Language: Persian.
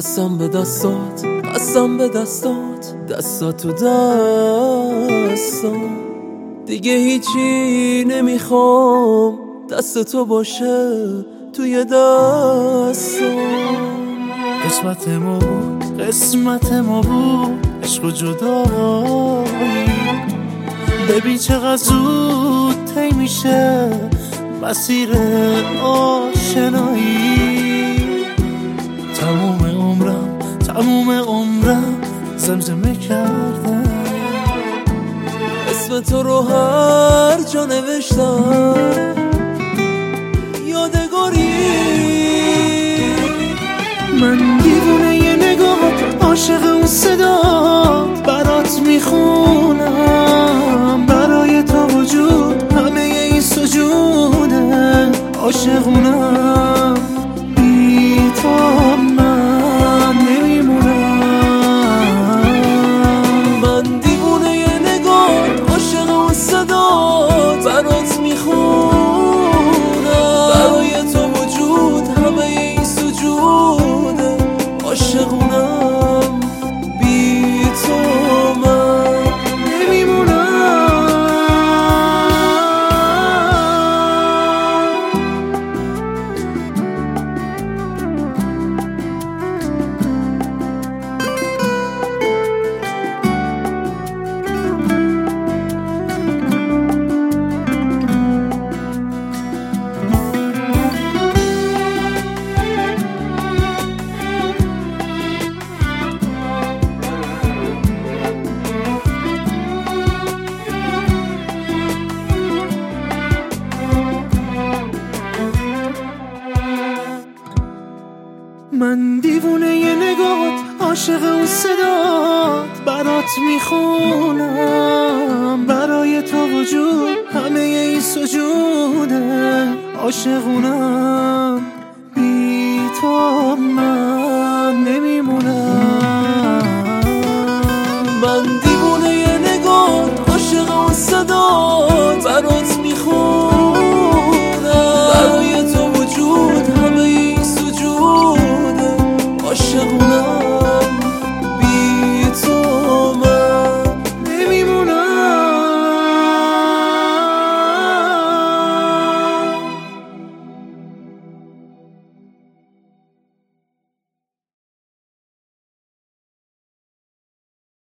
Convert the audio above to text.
قسم به دستات، قسم به دستات، دستات تو دستم. دیگه هیچی نمیخوام دست تو باشه توی دستم. قسمت ما بود عشق و جدایی. ببین چقدر زود طی میشه مسیر آشنایی. تموم عمرم زمزمه کردم اسم تو رو هر جا نوشتم. یادگاری من دیوونه یه نگاهت، عاشق اون صدات، برات میخونم برای تو وجود همه این سجوده. عاشقونم بی تو من نمیمونم. من دیوونه یه نگاهت، عاشق اون صدات، برات میخونم برای تو وجود همه این سجوده. عاشقونم بی تو من نمیمونم. من دیوونه یه نگاهت، عاشق اون صدات، برات میخونم برای تو وجود همه این سجوده. عاشقونم